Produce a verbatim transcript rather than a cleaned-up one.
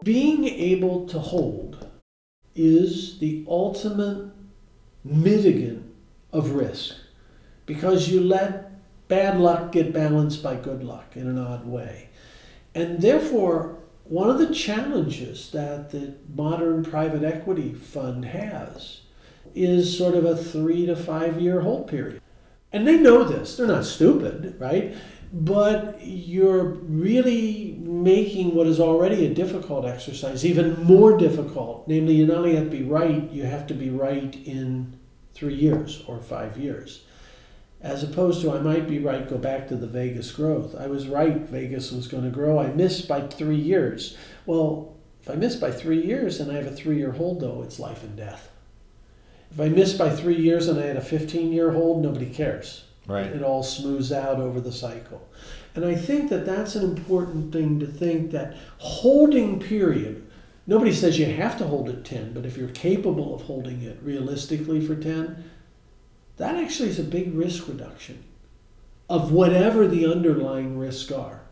Being able to hold is the ultimate mitigant of risk, because you let bad luck get balanced by good luck in an odd way. And therefore, one of the challenges that the modern private equity fund has is sort of a three to five year hold period. And they know this, they're not stupid, right? But you're really making what is already a difficult exercise even more difficult. Namely, you not only have to be right, you have to be right in three years or five years. As opposed to, I might be right, go back to the Vegas growth. I was right, Vegas was going to grow. I missed by three years. Well, if I miss by three years and I have a three-year hold, though, it's life and death. If I miss by three years and I had a fifteen-year hold, nobody cares. Right. It all smooths out over the cycle. And I think that that's an important thing to think, that holding period, nobody says you have to hold it ten, but if you're capable of holding it realistically for ten, that actually is a big risk reduction of whatever the underlying risks are.